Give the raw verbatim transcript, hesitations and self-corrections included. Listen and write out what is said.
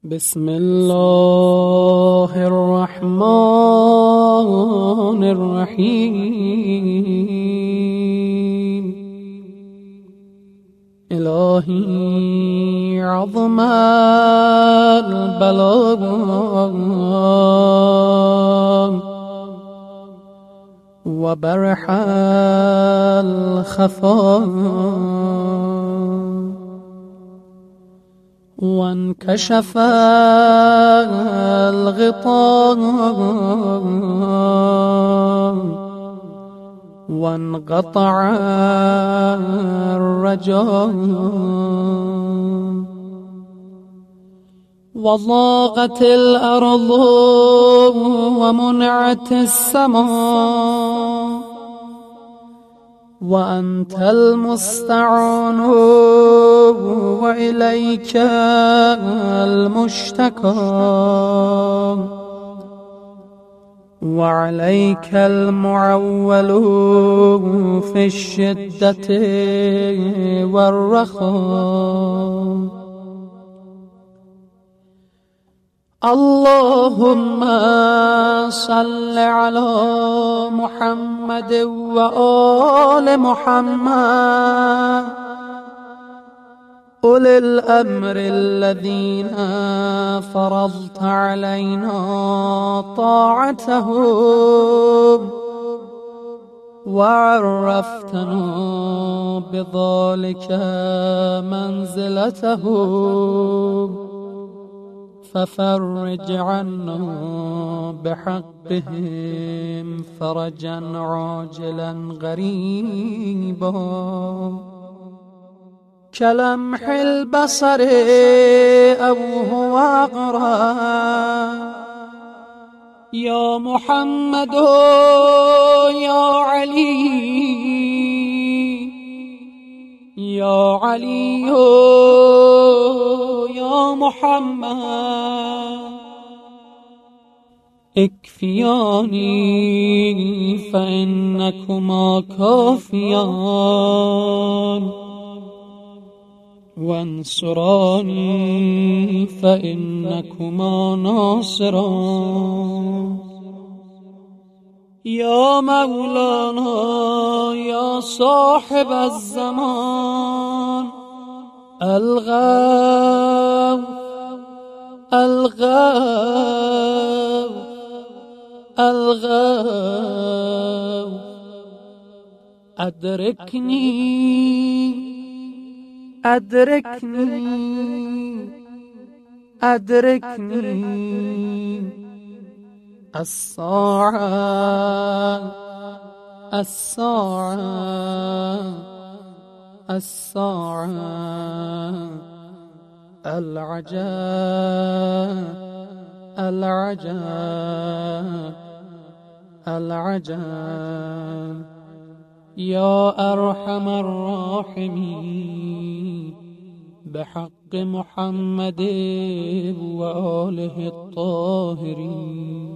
بسم الله الرحمن الرحيم. إلهي عظم البلاء وبرح الخفاء وانكشف الغطاء وانقطع الرجاء وضاقت الأرض ومنعت السماء وأنت المستعان وإليك المشتكى وعليك المعول في الشدة والرخاء. اللهم صل على محمد وآل محمد أولي الأمر الذين فرضت علينا طاعتهم وعرفتنا بذلك منزلتهم، ففرج عنا بحقهم فرجا عاجلا غريبا كلمح البصر أو هو أقرب. يا محمد يا علي يا علي يا محمد اكفياني فإنكما كافيان وانصراني فإنكما ناصران. يا مولانا يا صاحب الزمان الغوث الغوث الغوث أدركني أدركني أدركني الساعة الساعة الساعة العجاب العجاب العجاب. يا أرحم الراحمين بحق محمد وآله الطاهرين.